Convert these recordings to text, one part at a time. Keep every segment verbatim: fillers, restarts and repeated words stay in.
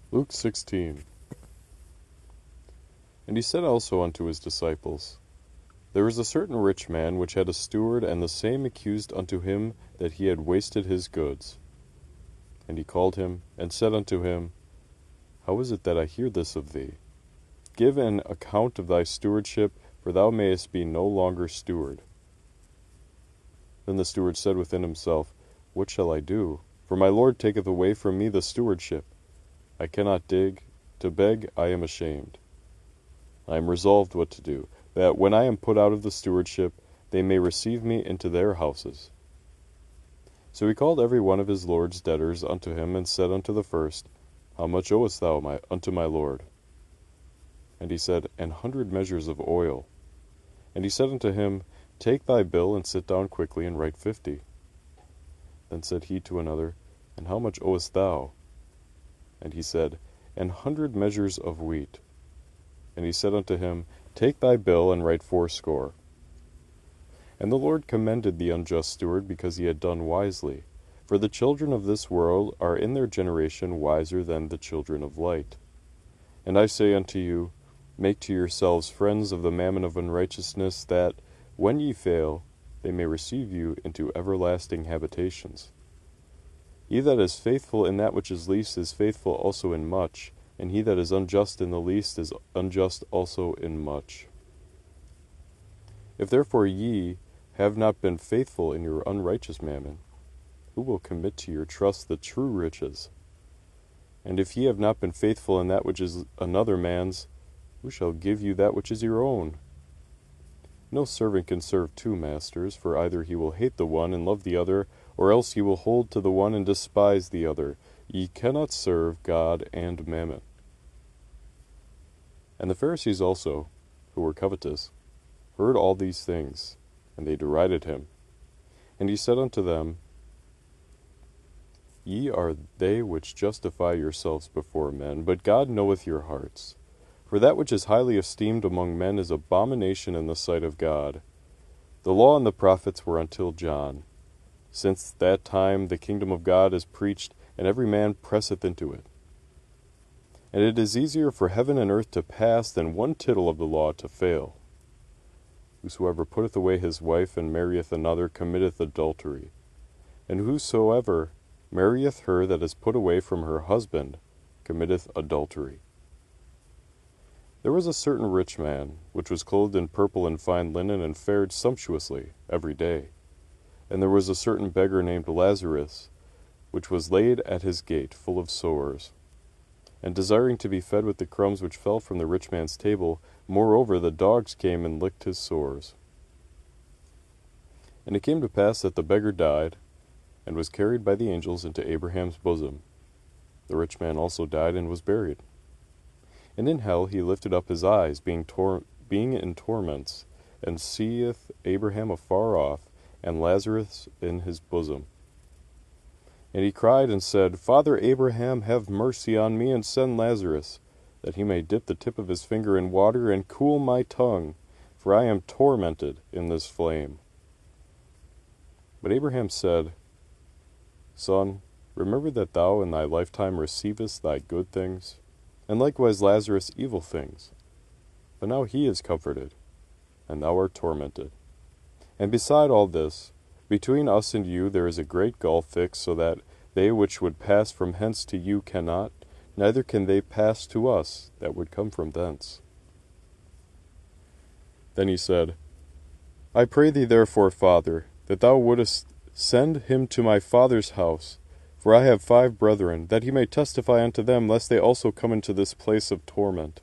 Luke sixteen. And he said also unto his disciples, There was a certain rich man which had a steward, and the same accused unto him that he had wasted his goods. And he called him, and said unto him, How is it that I hear this of thee? Give an account of thy stewardship, for thou mayest be no longer steward. Then the steward said within himself, What shall I do? For my Lord taketh away from me the stewardship. I cannot dig, to beg I am ashamed. I am resolved what to do, that when I am put out of the stewardship, they may receive me into their houses. So he called every one of his Lord's debtors unto him, and said unto the first, How much owest thou my, unto my Lord? And he said, An hundred measures of oil. And he said unto him, Take thy bill, and sit down quickly, and write fifty. Then said he to another, And how much owest thou? And he said, An hundred measures of wheat. And he said unto him, Take thy bill, and write fourscore. And the Lord commended the unjust steward, because he had done wisely. For the children of this world are in their generation wiser than the children of light. And I say unto you, Make to yourselves friends of the mammon of unrighteousness, that, when ye fail, they may receive you into everlasting habitations. He that is faithful in that which is least is faithful also in much, and he that is unjust in the least is unjust also in much. If therefore ye have not been faithful in your unrighteous mammon, who will commit to your trust the true riches? And if ye have not been faithful in that which is another man's, who shall give you that which is your own? No servant can serve two masters, for either he will hate the one and love the other, or else he will hold to the one and despise the other. Ye cannot serve God and mammon. And the Pharisees also, who were covetous, heard all these things, and they derided him. And he said unto them, Ye are they which justify yourselves before men, but God knoweth your hearts. For that which is highly esteemed among men is abomination in the sight of God. The law and the prophets were until John. Since that time the kingdom of God is preached, and every man presseth into it. And it is easier for heaven and earth to pass than one tittle of the law to fail. Whosoever putteth away his wife and marrieth another committeth adultery. And whosoever marrieth her that is put away from her husband committeth adultery. There was a certain rich man, which was clothed in purple and fine linen, and fared sumptuously every day. And there was a certain beggar named Lazarus, which was laid at his gate, full of sores, and desiring to be fed with the crumbs which fell from the rich man's table. Moreover, the dogs came and licked his sores. And it came to pass that the beggar died, and was carried by the angels into Abraham's bosom. The rich man also died and was buried. And in hell he lifted up his eyes, being, tor- being in torments, and seeth Abraham afar off, and Lazarus in his bosom. And he cried and said, Father Abraham, have mercy on me, and send Lazarus, that he may dip the tip of his finger in water, and cool my tongue, for I am tormented in this flame. But Abraham said, Son, remember that thou in thy lifetime receivest thy good things, and likewise Lazarus evil things. But now he is comforted, and thou art tormented. And beside all this, between us and you there is a great gulf fixed, so that they which would pass from hence to you cannot, neither can they pass to us that would come from thence. Then he said, I pray thee therefore, Father, that thou wouldest send him to my father's house, for I have five brethren, that he may testify unto them, lest they also come into this place of torment.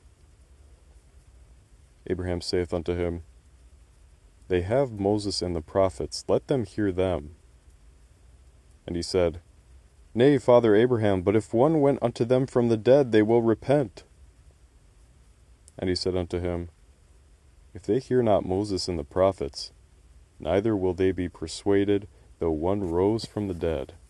Abraham saith unto him, They have Moses and the prophets, let them hear them. And he said, Nay, Father Abraham, but if one went unto them from the dead, they will repent. And he said unto him, If they hear not Moses and the prophets, neither will they be persuaded, though one rose from the dead.